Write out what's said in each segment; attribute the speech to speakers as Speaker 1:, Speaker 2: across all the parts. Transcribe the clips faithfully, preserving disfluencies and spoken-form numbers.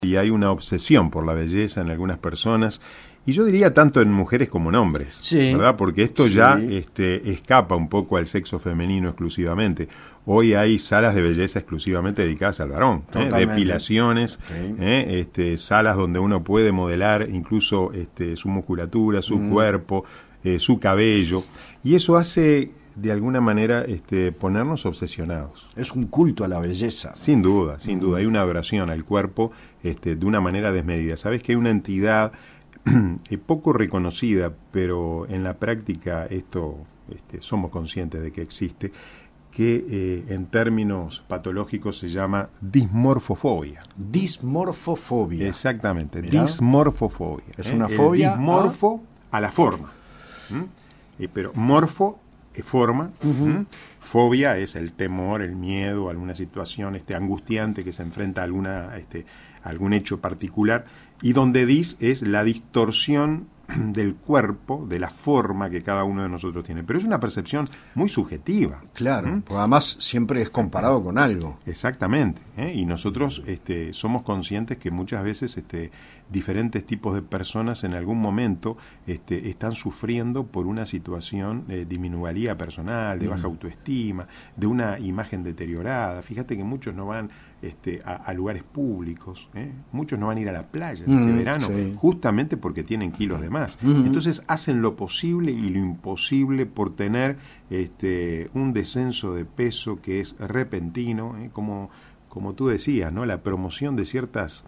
Speaker 1: Y hay una obsesión por la belleza en algunas personas, y yo diría tanto en mujeres como en hombres,
Speaker 2: sí,
Speaker 1: ¿verdad? Porque esto
Speaker 2: sí.
Speaker 1: ya este, escapa un poco al sexo femenino exclusivamente. Hoy hay salas de belleza exclusivamente dedicadas al varón, ¿eh? Depilaciones,
Speaker 2: sí.
Speaker 1: ¿eh? este, salas donde uno puede modelar incluso este, su musculatura, su mm. cuerpo, eh, su cabello, y eso hace de alguna manera este, ponernos obsesionados.
Speaker 2: Es un culto a la belleza.
Speaker 1: Sin duda, sin duda. Hay una adoración al cuerpo este, de una manera desmedida. Sabes que hay una entidad eh, poco reconocida, pero en la práctica esto este, somos conscientes de que existe, que eh, en términos patológicos se llama dismorfofobia.
Speaker 2: Dismorfofobia.
Speaker 1: Exactamente,
Speaker 2: Mirá.
Speaker 1: dismorfofobia.
Speaker 2: Es
Speaker 1: ¿eh?
Speaker 2: una fobia.
Speaker 1: El dismorfo a, a la forma. ¿Mm? Eh, pero morfo es forma, uh-huh. ¿Mm? Fobia es el temor, el miedo a alguna situación este, angustiante que se enfrenta a alguna, este, a algún hecho particular, y donde dis es la distorsión del cuerpo, de la forma que cada uno de nosotros tiene. Pero es una percepción muy subjetiva.
Speaker 2: Claro,
Speaker 1: ¿Mm?
Speaker 2: porque además siempre es comparado con algo.
Speaker 1: Exactamente, ¿eh? Y nosotros este, somos conscientes que muchas veces este, diferentes tipos de personas en algún momento este, están sufriendo por una situación de disminualía personal, de baja autoestima, de una imagen deteriorada. Fíjate que muchos no van este, a, a lugares públicos, ¿eh? Muchos no van a ir a la playa en este
Speaker 2: mm,
Speaker 1: verano,
Speaker 2: sí.
Speaker 1: justamente porque tienen kilos de más.
Speaker 2: Mm-hmm.
Speaker 1: Entonces hacen lo posible y lo imposible por tener este, un descenso de peso que es repentino, ¿eh? como, como tú decías, ¿no? La promoción de ciertas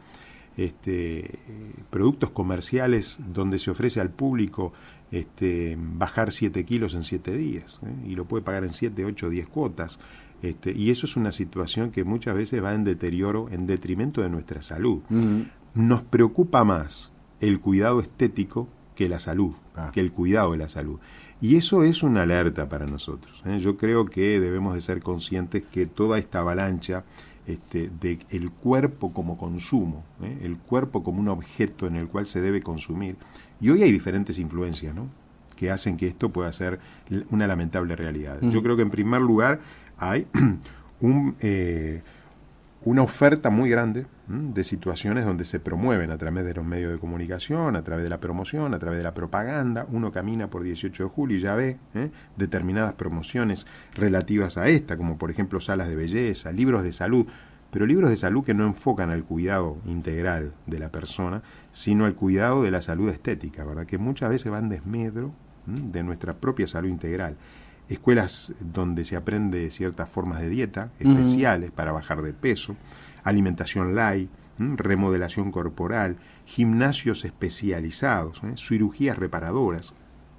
Speaker 1: este, productos comerciales donde se ofrece al público este, bajar siete kilos en siete días, ¿eh? Y lo puede pagar en siete, ocho, diez cuotas. Este, y eso es una situación que muchas veces va en deterioro, en detrimento de nuestra salud.
Speaker 2: Mm-hmm.
Speaker 1: Nos preocupa más el cuidado estético que la salud, ah. que el cuidado de la salud. Y eso es una alerta para nosotros, ¿eh? Yo creo que debemos de ser conscientes que toda esta avalancha este, de el cuerpo como consumo, ¿eh? El cuerpo como un objeto en el cual se debe consumir, y hoy hay diferentes influencias, ¿no?, que hacen que esto pueda ser una lamentable realidad. Mm. Yo creo que en primer lugar hay un, eh, una oferta muy grande ¿m? de situaciones donde se promueven a través de los medios de comunicación, a través de la promoción, a través de la propaganda. Uno camina por dieciocho de julio y ya ve ¿eh? determinadas promociones relativas a esta, como por ejemplo salas de belleza, libros de salud, pero libros de salud que no enfocan al cuidado integral de la persona, sino al cuidado de la salud estética, ¿verdad?, que muchas veces van desmedro ¿m? de nuestra propia salud integral. Escuelas donde se aprende ciertas formas de dieta especiales uh-huh. para bajar de peso, alimentación light, ¿m? remodelación corporal, gimnasios especializados, ¿eh? cirugías reparadoras.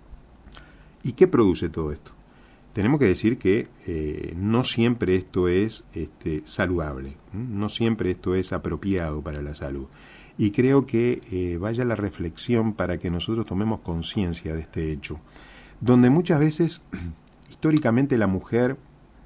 Speaker 1: ¿Y qué produce todo esto? Tenemos que decir que eh, no siempre esto es este, saludable, ¿eh? no siempre esto es apropiado para la salud. Y creo que eh, vaya la reflexión para que nosotros tomemos conciencia de este hecho, donde muchas veces históricamente la mujer,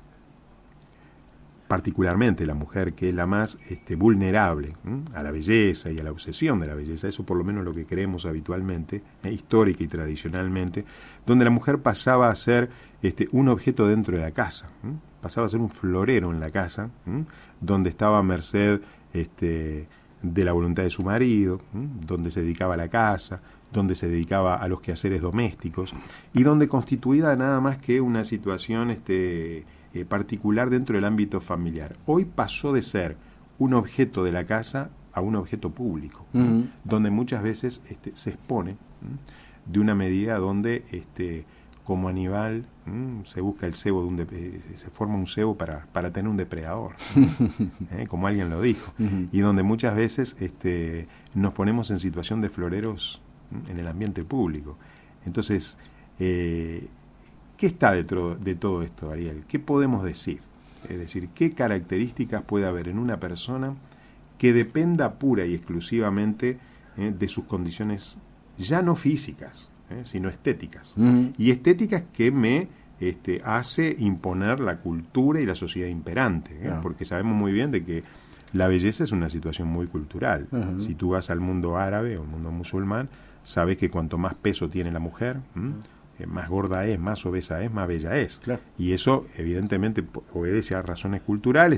Speaker 1: particularmente la mujer que es la más este, vulnerable ¿eh? a la belleza y a la obsesión de la belleza, eso por lo menos lo que creemos habitualmente, eh, histórica y tradicionalmente, donde la mujer pasaba a ser este, un objeto dentro de la casa, ¿eh? pasaba a ser un florero en la casa, ¿eh? donde estaba a merced este, de la voluntad de su marido, ¿eh? donde se dedicaba a la casa, donde se dedicaba a los quehaceres domésticos y donde constituía nada más que una situación este, eh, particular dentro del ámbito familiar. Hoy pasó de ser un objeto de la casa a un objeto público, uh-huh. donde muchas veces este, se expone ¿eh? de una medida donde este, como animal ¿eh? se busca el cebo de un de, eh, se forma un cebo para, para tener un depredador, ¿eh? como alguien lo dijo, uh-huh. y donde muchas veces este, nos ponemos en situación de floreros en el ambiente público. Entonces, eh, ¿qué está dentro de todo esto, Ariel? ¿Qué podemos decir? Es decir, ¿qué características puede haber en una persona que dependa pura y exclusivamente eh, de sus condiciones ya no físicas, eh, sino estéticas? Uh-huh. Y estéticas que me este, hace imponer la cultura y la sociedad imperante, ¿eh? uh-huh. porque sabemos muy bien de que la belleza es una situación muy cultural. Uh-huh. Si tú vas al mundo árabe o al mundo musulmán, sabes que cuanto más peso tiene la mujer, eh, más gorda es, más obesa es, más bella es. Claro. Y eso, evidentemente, obedece a razones culturales,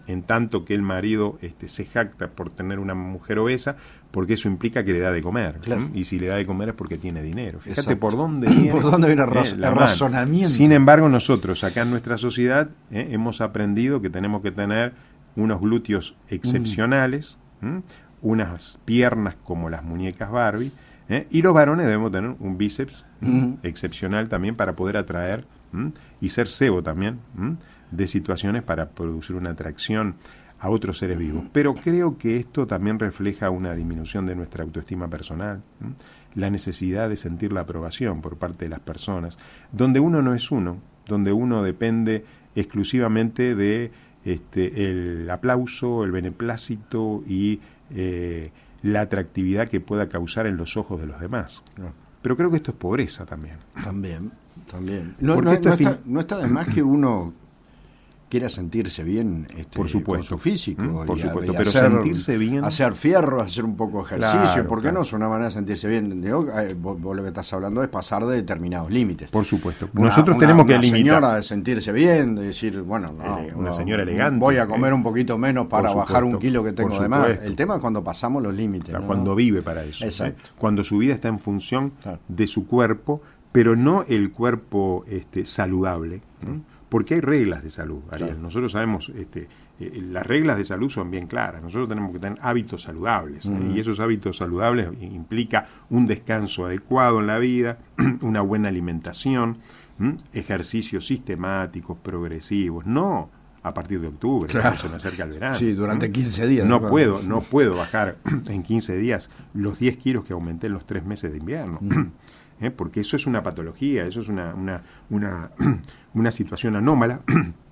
Speaker 1: en tanto que el marido este, se jacta por tener una mujer obesa, porque eso implica que le da de comer.
Speaker 2: Claro.
Speaker 1: ¿Mm? Y si le da de comer es porque tiene dinero. Fíjate
Speaker 2: Exacto.
Speaker 1: por dónde viene,
Speaker 2: por dónde viene el,
Speaker 1: eh,
Speaker 2: raz-
Speaker 1: la
Speaker 2: el
Speaker 1: mano.
Speaker 2: razonamiento.
Speaker 1: Sin embargo, nosotros acá en nuestra sociedad eh, hemos aprendido que tenemos que tener unos glúteos excepcionales, mm. ¿Mm? unas piernas como las muñecas Barbie, ¿eh? y los varones debemos tener un bíceps
Speaker 2: Mm.
Speaker 1: excepcional también para poder atraer ¿m? y ser cebo también ¿m? de situaciones para producir una atracción a otros seres vivos. Pero creo que esto también refleja una disminución de nuestra autoestima personal, ¿m? la necesidad de sentir la aprobación por parte de las personas, donde uno no es uno, donde uno depende exclusivamente de este, el aplauso, el beneplácito y eh, la atractividad que pueda causar en los ojos de los demás.
Speaker 2: Claro.
Speaker 1: Pero creo que esto es pobreza también.
Speaker 2: También, también. No,
Speaker 1: Porque
Speaker 2: no,
Speaker 1: esto
Speaker 2: no
Speaker 1: es
Speaker 2: está,
Speaker 1: fin-
Speaker 2: no está de más que uno quiera sentirse bien este,
Speaker 1: Por supuesto.
Speaker 2: con su físico.
Speaker 1: Mm, por
Speaker 2: y a-
Speaker 1: supuesto,
Speaker 2: y
Speaker 1: pero
Speaker 2: hacer,
Speaker 1: sentirse bien-
Speaker 2: Hacer fierro, hacer un poco de ejercicio,
Speaker 1: Claro,
Speaker 2: porque
Speaker 1: claro.
Speaker 2: no es una manera de sentirse bien. Digo, eh, vos, vos lo que estás hablando es pasar de determinados límites.
Speaker 1: Por supuesto.
Speaker 2: Una-
Speaker 1: Nosotros
Speaker 2: una-
Speaker 1: tenemos que
Speaker 2: una
Speaker 1: limitar.
Speaker 2: señora de sentirse bien, de decir, bueno, no,
Speaker 1: Ele- una
Speaker 2: no,
Speaker 1: señora elegante,
Speaker 2: voy a comer
Speaker 1: ¿eh?
Speaker 2: un poquito menos para
Speaker 1: Por
Speaker 2: bajar un
Speaker 1: supuesto,
Speaker 2: kilo que tengo
Speaker 1: por
Speaker 2: de más.
Speaker 1: supuesto.
Speaker 2: El tema es cuando pasamos los límites. ¿no?
Speaker 1: Cuando vive para eso.
Speaker 2: Exacto.
Speaker 1: ¿eh? Cuando su vida está en función
Speaker 2: Claro.
Speaker 1: de su cuerpo, pero no el cuerpo este, saludable. ¿eh? Porque hay reglas de salud, Ariel.
Speaker 2: Claro.
Speaker 1: Nosotros sabemos, este, eh, las reglas de salud son bien claras. Nosotros tenemos que tener hábitos saludables. ¿eh?
Speaker 2: Mm.
Speaker 1: Y esos hábitos saludables implica un descanso adecuado en la vida, una buena alimentación, ¿m? ejercicios sistemáticos, progresivos. No a partir de octubre,
Speaker 2: Claro.
Speaker 1: cuando se me acerca el verano.
Speaker 2: Sí, durante
Speaker 1: ¿m?
Speaker 2: quince días.
Speaker 1: No
Speaker 2: ¿no?
Speaker 1: puedo, no puedo bajar en quince días los diez kilos que aumenté en los tres meses de invierno.
Speaker 2: Mm.
Speaker 1: ¿Eh? Porque eso es una patología, eso es una, una, una, una situación anómala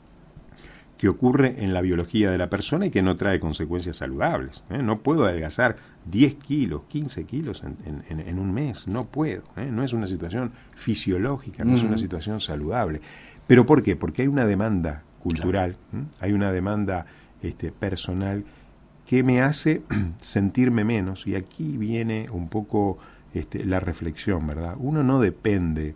Speaker 1: que ocurre en la biología de la persona y que no trae consecuencias saludables. ¿eh? No puedo adelgazar diez kilos, quince kilos en, en, en un mes, no puedo. ¿eh? No es una situación fisiológica, no mm. es una situación saludable. ¿Pero por qué? Porque hay una demanda cultural, claro. ¿eh? hay una demanda este, personal que me hace sentirme menos, y aquí viene un poco este, la reflexión, ¿verdad? Uno no depende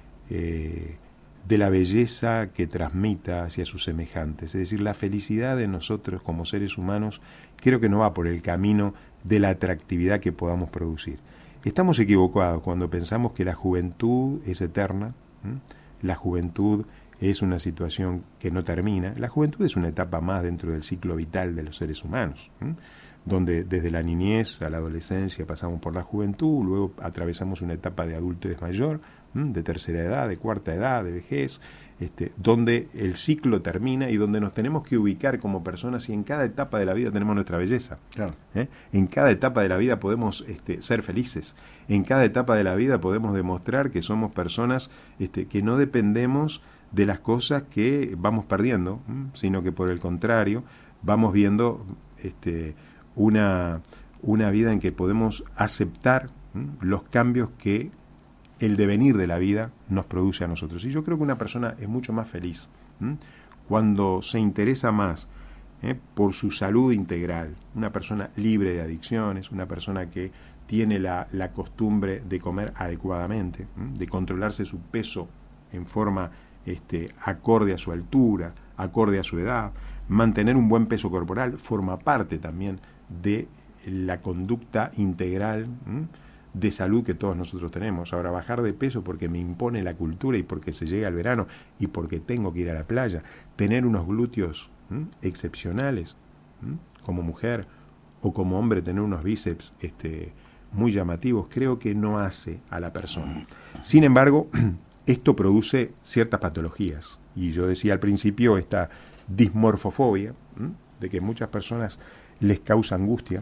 Speaker 1: eh, de la belleza que transmita hacia sus semejantes, es decir, la felicidad de nosotros como seres humanos creo que no va por el camino de la atractividad que podamos producir. Estamos equivocados cuando pensamos que la juventud es eterna, ¿eh? La juventud es una situación que no termina. La juventud es una etapa más dentro del ciclo vital de los seres humanos, ¿eh? donde desde la niñez a la adolescencia pasamos por la juventud, luego atravesamos una etapa de adultez mayor, ¿eh? de tercera edad, de cuarta edad, de vejez, este, donde el ciclo termina y donde nos tenemos que ubicar como personas, y en cada etapa de la vida tenemos nuestra belleza.
Speaker 2: Claro.
Speaker 1: ¿eh? En cada etapa de la vida podemos este, ser felices. En cada etapa de la vida podemos demostrar que somos personas este, que no dependemos de las cosas que vamos perdiendo, ¿m? sino que por el contrario vamos viendo este, una, una vida en que podemos aceptar ¿m? los cambios que el devenir de la vida nos produce a nosotros. Y yo creo que una persona es mucho más feliz ¿m? cuando se interesa más ¿eh? por su salud integral, una persona libre de adicciones, una persona que tiene la, la costumbre de comer adecuadamente, ¿m? de controlarse su peso en forma Este, acorde a su altura, acorde a su edad. Mantener un buen peso corporal forma parte también de la conducta integral ¿m? de salud que todos nosotros tenemos. Ahora, bajar de peso porque me impone la cultura y porque se llega el verano y porque tengo que ir a la playa, tener unos glúteos ¿m? excepcionales ¿m? como mujer, o como hombre tener unos bíceps este, muy llamativos, creo que no hace a la persona. Sin embargo, esto produce ciertas patologías, y yo decía al principio esta dismorfofobia, ¿m? de que muchas personas les causa angustia,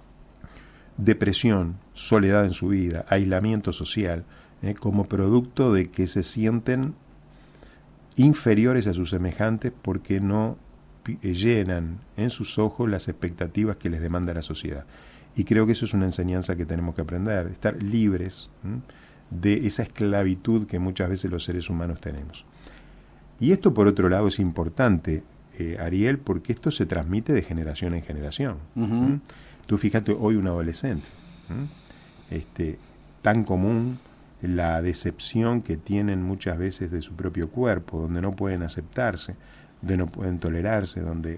Speaker 1: depresión, soledad en su vida, aislamiento social, ¿eh? como producto de que se sienten inferiores a sus semejantes porque no llenan en sus ojos las expectativas que les demanda la sociedad. Y creo que eso es una enseñanza que tenemos que aprender, estar libres ¿m? de esa esclavitud que muchas veces los seres humanos tenemos. Y esto, por otro lado, es importante, eh, Ariel, porque esto se transmite de generación en generación.
Speaker 2: Uh-huh.
Speaker 1: ¿Mm? Tú fíjate, hoy un adolescente, ¿Mm? este, tan común la decepción que tienen muchas veces de su propio cuerpo, donde no pueden aceptarse, donde no pueden tolerarse, donde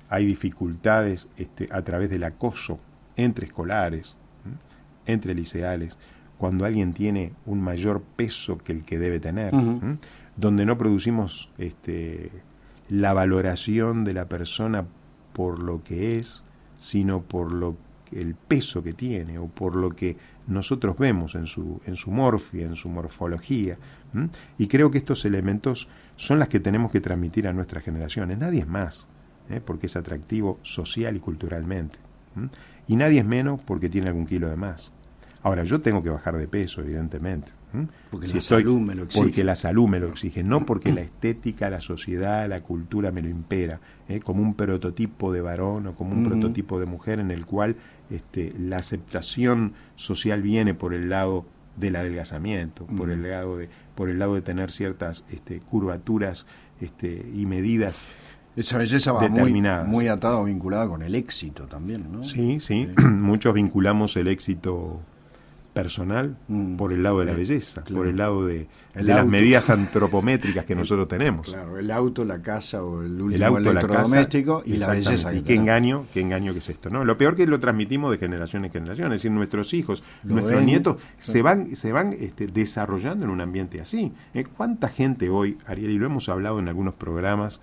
Speaker 1: hay dificultades este, a través del acoso entre escolares, ¿m? entre liceales, cuando alguien tiene un mayor peso que el que debe tener, uh-huh. ¿m? donde no producimos este, la valoración de la persona por lo que es, sino por lo el peso que tiene o por lo que nosotros vemos en su en su morfia, en su morfología. ¿m? Y creo que estos elementos son las que tenemos que transmitir a nuestras generaciones. Nadie es más, ¿eh? porque es atractivo social y culturalmente. ¿m? Y nadie es menos porque tiene algún kilo de más. Ahora, yo tengo que bajar de peso, evidentemente. ¿m?
Speaker 2: Porque
Speaker 1: si
Speaker 2: la
Speaker 1: estoy,
Speaker 2: salud me lo exige.
Speaker 1: Porque la salud me lo exige, no porque la estética, la sociedad, la cultura me lo impera, ¿eh? como un prototipo de varón o como un uh-huh. prototipo de mujer en el cual este, la aceptación social viene por el lado del adelgazamiento, uh-huh. por el lado de por el lado de tener ciertas este, curvaturas este, y medidas.
Speaker 2: Esa belleza va muy, muy atada o vinculada con el éxito también, ¿no?
Speaker 1: Sí, sí. sí. Muchos vinculamos el éxito personal mm, por el lado de la belleza, claro. por el lado de, de las medidas antropométricas que nosotros tenemos.
Speaker 2: Claro, el auto, la casa o el último el auto, electrodoméstico casa, y la belleza.
Speaker 1: Y qué engaño, qué engaño que es esto, ¿no? Lo peor que lo transmitimos de generación en generación, es decir, nuestros hijos, lo nuestros ven, nietos claro. se van se van este, desarrollando en un ambiente así. ¿Eh? ¿Cuánta gente hoy, Ariel, y lo hemos hablado en algunos programas,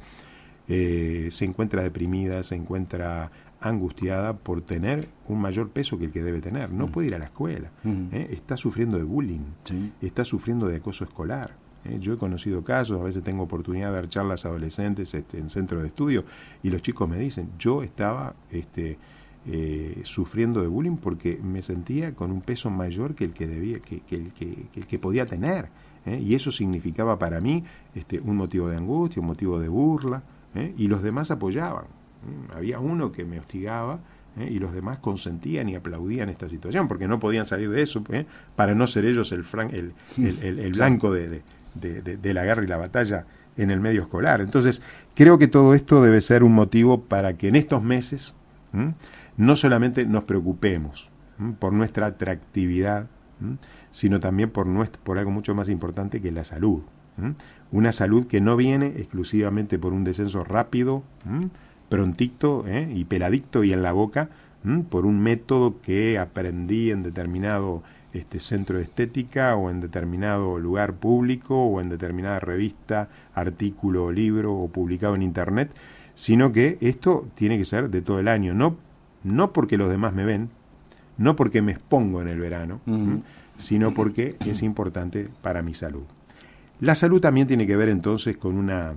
Speaker 1: eh, se encuentra deprimida, se encuentra angustiada por tener un mayor peso que el que debe tener? No mm. puede ir a la escuela, mm. ¿eh? está sufriendo de bullying, sí. está sufriendo de acoso escolar. ¿eh? Yo he conocido casos, a veces tengo oportunidad de dar charlas a adolescentes este, en centros de estudio, y los chicos me dicen, yo estaba este, eh, sufriendo de bullying porque me sentía con un peso mayor que el que debía, que, que, el, que, que el que podía tener, ¿eh? y eso significaba para mí este, un motivo de angustia, un motivo de burla, ¿eh? y los demás apoyaban. Había uno que me hostigaba ¿eh? y los demás consentían y aplaudían esta situación porque no podían salir de eso ¿eh? para no ser ellos el, fran el, el, el, el blanco de, de, de, de, de la guerra y la batalla en el medio escolar. Entonces creo que todo esto debe ser un motivo para que en estos meses ¿m? no solamente nos preocupemos ¿m? por nuestra atractividad, ¿m? sino también por, nuestra, por algo mucho más importante que la salud. ¿m? Una salud que no viene exclusivamente por un descenso rápido, ¿m? prontito ¿eh? y peladicto y en la boca, ¿m? por un método que aprendí en determinado este, centro de estética o en determinado lugar público o en determinada revista, artículo, libro o publicado en internet, sino que esto tiene que ser de todo el año, no, no porque los demás me ven, no porque me expongo en el verano, uh-huh. sino porque es importante para mi salud. La salud también tiene que ver entonces con una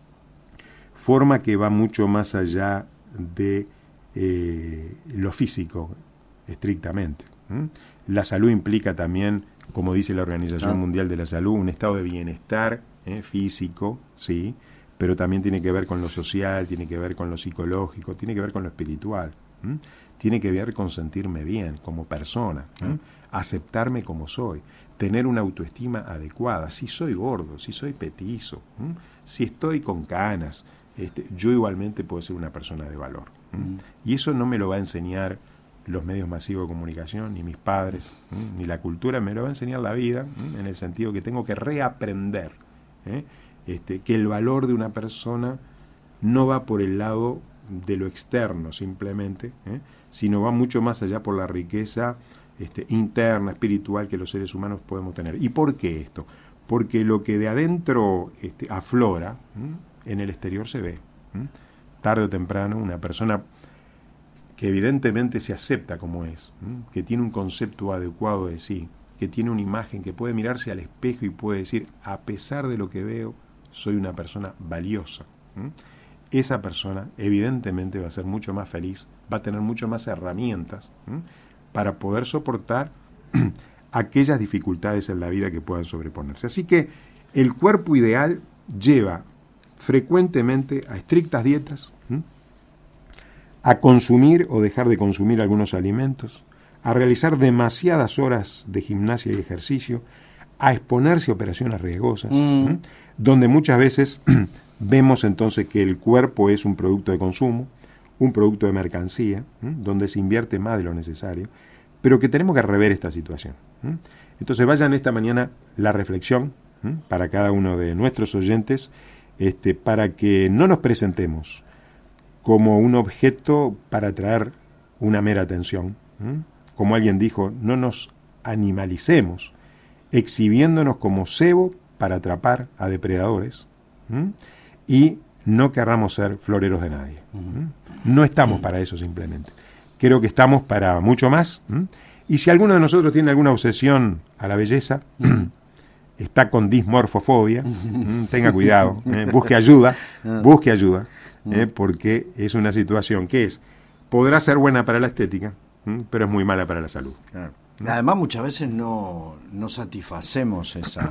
Speaker 1: forma que va mucho más allá de eh, lo físico, estrictamente. ¿Mm? La salud implica también, como dice la Organización claro. Mundial de la Salud, un estado de bienestar ¿eh? físico, sí, pero también tiene que ver con lo social, tiene que ver con lo psicológico, tiene que ver con lo espiritual, ¿Mm? tiene que ver con sentirme bien como persona, ¿Mm? aceptarme como soy, tener una autoestima adecuada, si soy gordo, si soy petizo, ¿Mm? si estoy con canas, Este, yo igualmente puedo ser una persona de valor. ¿m? Y eso no me lo va a enseñar los medios masivos de comunicación, ni mis padres, ¿m? ni la cultura, me lo va a enseñar la vida, ¿m? en el sentido que tengo que reaprender ¿eh? este, que el valor de una persona no va por el lado de lo externo simplemente, ¿eh? sino va mucho más allá por la riqueza este, interna, espiritual que los seres humanos podemos tener. ¿Y por qué esto? Porque lo que de adentro este, aflora, ¿m? en el exterior se ve. ¿m? Tarde o temprano, una persona que evidentemente se acepta como es, ¿m? que tiene un concepto adecuado de sí, que tiene una imagen, que puede mirarse al espejo y puede decir, a pesar de lo que veo, soy una persona valiosa. ¿m? Esa persona evidentemente va a ser mucho más feliz, va a tener mucho más herramientas ¿m? para poder soportar aquellas dificultades en la vida que puedan sobreponerse. Así que el cuerpo ideal lleva frecuentemente a estrictas dietas, ¿m? a consumir o dejar de consumir algunos alimentos, a realizar demasiadas horas de gimnasia y ejercicio, a exponerse a operaciones riesgosas, mm. ¿m? donde muchas veces vemos entonces que el cuerpo es un producto de consumo, un producto de mercancía, ¿m? donde se invierte más de lo necesario, pero que tenemos que rever esta situación. ¿m? Entonces vayan esta mañana la reflexión ¿m? para cada uno de nuestros oyentes, Este, para que no nos presentemos como un objeto para atraer una mera atención. ¿Mm? Como alguien dijo, no nos animalicemos, exhibiéndonos como cebo para atrapar a depredadores. ¿Mm? Y no querramos ser floreros de nadie. ¿Mm? No estamos para eso simplemente. Creo que estamos para mucho más. ¿Mm? Y si alguno de nosotros tiene alguna obsesión a la belleza, está con dismorfofobia, ¿Mm? tenga cuidado, ¿eh? busque ayuda, busque ayuda, ¿eh? porque es una situación que es, podrá ser buena para la estética, ¿Mm? pero es muy mala para la salud.
Speaker 2: Claro. Además, muchas veces no, no satisfacemos esa,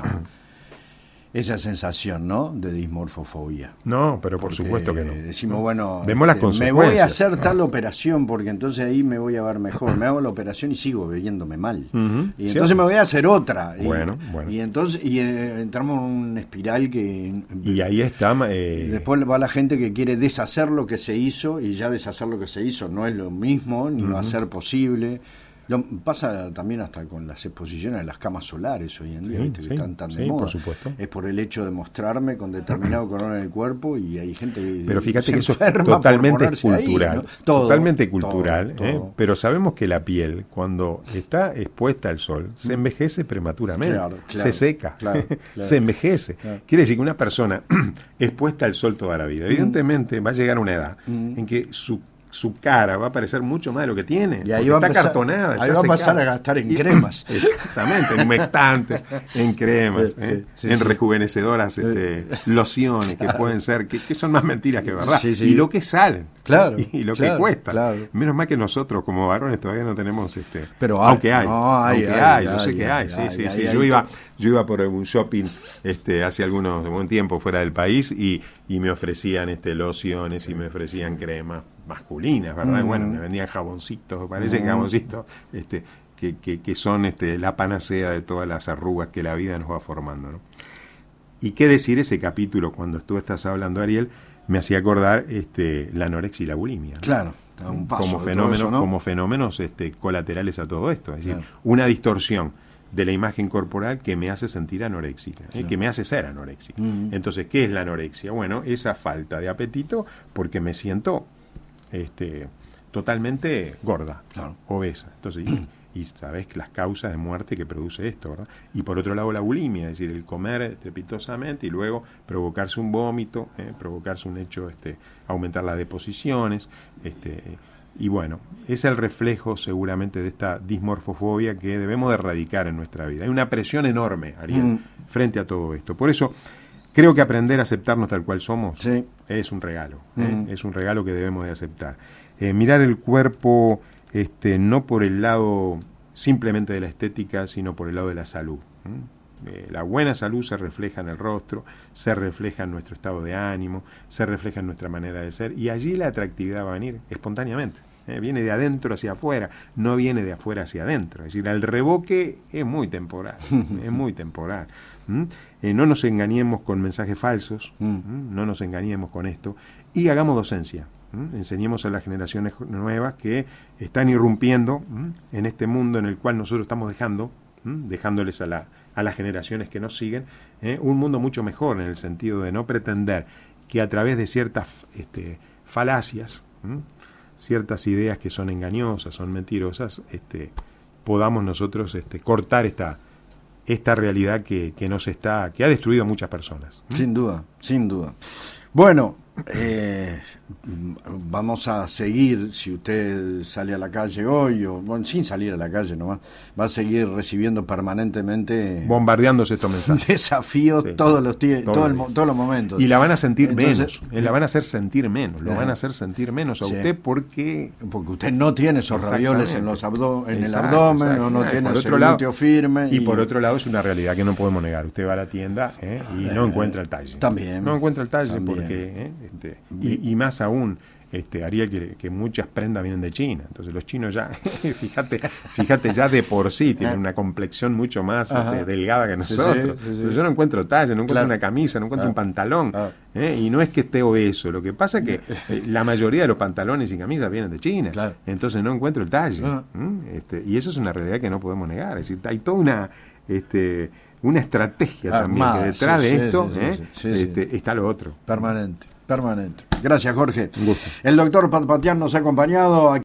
Speaker 2: esa sensación, ¿no?, de dismorfofobia.
Speaker 1: No, pero por
Speaker 2: Porque
Speaker 1: supuesto que no.
Speaker 2: Decimos, bueno,
Speaker 1: vemos las
Speaker 2: este, me
Speaker 1: consecuencias.
Speaker 2: voy a hacer tal operación porque entonces ahí me voy a ver mejor. Me hago la operación y sigo viéndome mal.
Speaker 1: Uh-huh.
Speaker 2: Y entonces me voy a hacer otra. Y,
Speaker 1: bueno, bueno.
Speaker 2: Y entonces y, eh, entramos en una espiral que...
Speaker 1: Y ahí está... Eh...
Speaker 2: Después va la gente que quiere deshacer lo que se hizo, y ya deshacer lo que se hizo no es lo mismo, ni uh-huh. va a ser posible. Lo, pasa también hasta con las exposiciones de las camas solares hoy en día,
Speaker 1: sí,
Speaker 2: ¿viste?
Speaker 1: Sí,
Speaker 2: que están tan
Speaker 1: sí,
Speaker 2: de moda.
Speaker 1: Por supuesto.
Speaker 2: Es por el hecho de mostrarme con determinado color en el cuerpo, y hay gente que
Speaker 1: pero fíjate
Speaker 2: se
Speaker 1: que eso es
Speaker 2: enferma
Speaker 1: totalmente
Speaker 2: por
Speaker 1: cultural,
Speaker 2: ahí, ¿no? todo,
Speaker 1: totalmente cultural,
Speaker 2: todo,
Speaker 1: ¿eh?
Speaker 2: todo.
Speaker 1: Pero sabemos que la piel, cuando está expuesta al sol, se envejece prematuramente,
Speaker 2: claro, claro,
Speaker 1: se seca,
Speaker 2: claro, claro,
Speaker 1: se envejece.
Speaker 2: Claro.
Speaker 1: Quiere decir que una persona expuesta al sol toda la vida, evidentemente mm. va a llegar a una edad mm. en que su su cara va a parecer mucho más de lo que tiene,
Speaker 2: y ahí va
Speaker 1: está
Speaker 2: a empezar,
Speaker 1: cartonada,
Speaker 2: ahí
Speaker 1: está
Speaker 2: va a pasar
Speaker 1: secada.
Speaker 2: a gastar en cremas.
Speaker 1: Exactamente, en humectantes, en cremas,
Speaker 2: sí,
Speaker 1: ¿eh?
Speaker 2: sí,
Speaker 1: en
Speaker 2: sí.
Speaker 1: rejuvenecedoras, este, lociones, que
Speaker 2: claro.
Speaker 1: pueden ser, que, que son más mentiras que verdad,
Speaker 2: sí, sí.
Speaker 1: y lo que salen,
Speaker 2: claro,
Speaker 1: y lo
Speaker 2: claro,
Speaker 1: que cuesta.
Speaker 2: Claro.
Speaker 1: Menos mal que nosotros como varones todavía no tenemos, este,
Speaker 2: pero hay,
Speaker 1: aunque hay,
Speaker 2: no, hay,
Speaker 1: aunque
Speaker 2: hay,
Speaker 1: hay, yo
Speaker 2: hay,
Speaker 1: sé
Speaker 2: hay,
Speaker 1: que
Speaker 2: hay,
Speaker 1: hay, sí,
Speaker 2: hay,
Speaker 1: sí,
Speaker 2: hay,
Speaker 1: sí.
Speaker 2: hay,
Speaker 1: Yo
Speaker 2: hay,
Speaker 1: iba, yo iba por un shopping, este, hace algunos de buen tiempo fuera del país y, y me ofrecían, este, lociones y me ofrecían cremas masculinas, ¿verdad? Mm. Bueno, me vendían jaboncitos, parece mm. que jaboncitos, este, que, que, que son, este, la panacea de todas las arrugas que la vida nos va formando, ¿no? Y qué decir ese capítulo cuando tú estás hablando, Ariel, me hacía acordar, este, la anorexia y la bulimia, ¿no?
Speaker 2: Claro. Un paso
Speaker 1: como fenómenos,
Speaker 2: eso, ¿no?
Speaker 1: como fenómenos este, colaterales a todo esto, es decir,
Speaker 2: claro.
Speaker 1: una distorsión de la imagen corporal que me hace sentir anoréxica, ¿eh?
Speaker 2: Claro.
Speaker 1: que me hace ser anoréxica. Uh-huh. Entonces, ¿qué es la anorexia? Bueno, esa falta de apetito porque me siento este, totalmente gorda,
Speaker 2: claro.
Speaker 1: obesa. Entonces, y, y sabés que las causas de muerte que produce esto, ¿verdad? Y por otro lado la bulimia, es decir, el comer estrepitosamente y luego provocarse un vómito, ¿eh? provocarse un hecho, este, aumentar las deposiciones, este, y bueno, es el reflejo seguramente de esta dismorfofobia que debemos de erradicar en nuestra vida. Hay una presión enorme, Ariel, mm. frente a todo esto. Por eso creo que aprender a aceptarnos tal cual somos
Speaker 2: sí.
Speaker 1: es un regalo, ¿eh?
Speaker 2: Mm.
Speaker 1: es un regalo que debemos de aceptar. Eh, mirar el cuerpo este, no por el lado simplemente de la estética, sino por el lado de la salud. ¿eh? Eh, la buena salud se refleja en el rostro, se refleja en nuestro estado de ánimo, se refleja en nuestra manera de ser, y allí la atractividad va a venir espontáneamente. ¿eh? Viene de adentro hacia afuera, no viene de afuera hacia adentro. Es decir, el reboque es muy temporal, es muy temporal. ¿Mm? Eh, no nos engañemos con mensajes falsos, mm. no nos engañemos con esto, y hagamos docencia. ¿Mm? Enseñemos a las generaciones nuevas que están irrumpiendo ¿m? en este mundo en el cual nosotros estamos dejando, ¿m? dejándoles a, la, a las generaciones que nos siguen, ¿eh? un mundo mucho mejor, en el sentido de no pretender que a través de ciertas este, falacias, ¿m? ciertas ideas que son engañosas, son mentirosas, este, podamos nosotros este, cortar esta esta realidad que, que nos está, que ha destruido a muchas personas. ¿Mm?
Speaker 2: Sin duda, sin duda. Bueno, eh, vamos a seguir, si usted sale a la calle hoy, o bueno, sin salir a la calle nomás, va a seguir recibiendo permanentemente...
Speaker 1: bombardeándose estos mensajes.
Speaker 2: Desafíos sí, todos, los tíos, todo el, todos los momentos.
Speaker 1: Y la van a sentir
Speaker 2: Entonces,
Speaker 1: menos, eh, la van a hacer sentir menos, lo van a hacer sentir menos a sí. usted porque...
Speaker 2: Porque usted no tiene esos ravioles en, los abdo en exacto, el abdomen, exacto. o no tiene ese glúteo firme.
Speaker 1: Y, y por otro lado es una realidad que no podemos negar. Usted va a la tienda ¿eh? y eh, no encuentra el talle.
Speaker 2: También.
Speaker 1: No encuentra el talle
Speaker 2: también.
Speaker 1: porque... ¿eh? Este, y, y más aún, este, Ariel, que, que muchas prendas vienen de China. Entonces los chinos ya, fíjate, fíjate ya de por sí, tienen una complexión mucho más este, delgada que nosotros. Sí, sí, sí, sí. Entonces yo no encuentro talle, no encuentro claro. una camisa, no encuentro ah. un pantalón. Ah. ¿eh? Y no es que esté obeso, lo que pasa es que eh, la mayoría de los pantalones y camisas vienen de China. Claro. Entonces no encuentro el talle. Ah. ¿eh? Este, y eso es una realidad que no podemos negar. Es decir, hay toda una... Este, una estrategia Armada, también que detrás
Speaker 2: sí,
Speaker 1: de
Speaker 2: sí,
Speaker 1: esto
Speaker 2: sí,
Speaker 1: ¿eh?
Speaker 2: sí, sí, sí,
Speaker 1: este,
Speaker 2: sí.
Speaker 1: está lo otro.
Speaker 2: Permanente. Permanente. Gracias, Jorge.
Speaker 1: Un gusto.
Speaker 2: El doctor Pat Patián nos ha acompañado aquí.